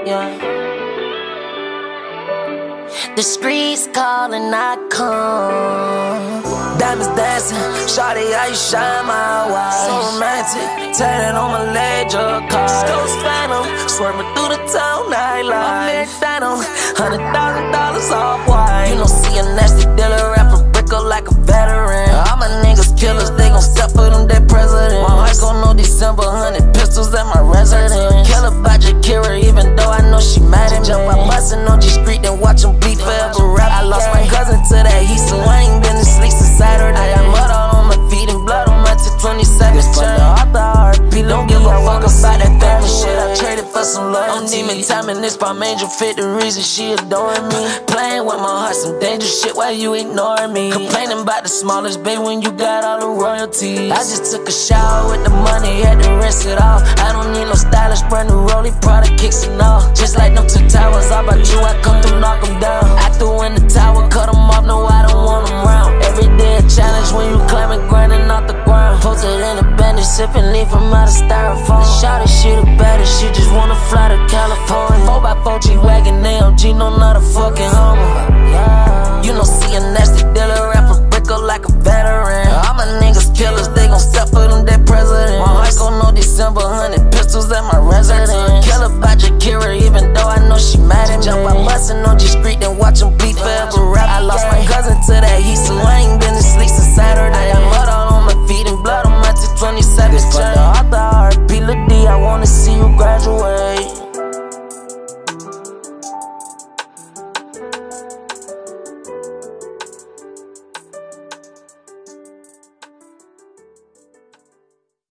Yeah. The streets calling, I come. Diamonds dancing, shawty, how you shine my watch. So romantic, tatted on my leg, your car. Ghost phantom, swerving through the town, nightlife. I'm Mary Phantom, $100,000 off white. You don't see a nasty dealer, rapper brick up like a veteran. All my niggas killers, they gon' step for them dead presidents. My heart gon' know December, 100 pistols at my residence. Kill about Jakira, even though I know she mad at me. Jump out bustin' on G Street, then watch them bleed forever rap. I lost my cousin to that heat, so I ain't been to sleep since Saturday. I got mud all on my feet and blood on my 27th turn. Off the heartbeat, don't give a fuck about that family shit. I traded for some loyalty. I'm demon timing this palm angel fit, the reason she adoring me. Playing with my heart, some dangerous shit while you ignoring me. Complaining about the smallest baby when you got all the royalties. I just took a shower with the money, had to rinse it off. I don't need no stylish, brand new Rollie, product kicks and all. Just like them 2 towers, all about you, I come through, knock them down. I threw in the tower, cut them off, no, I don't want them round. Every day a challenge when you climbing, grinding off the ground. Posted in a bandage, sipping leaf from out of styrofoam. Shawty, she the baddest, she just wanna fly to California. 4x4 G-Wagon, AMG, no, not a fucking homo. You don't see a nasty dealer, rapper brick up like a veteran. All my niggas killers, they gon' step for them dead presidents. My heart gon' know December, 100 pistols at my residence. Kill about Jakira, even though I know she mad at me. Jump out bustin' on G Street, then watch them bleed forever.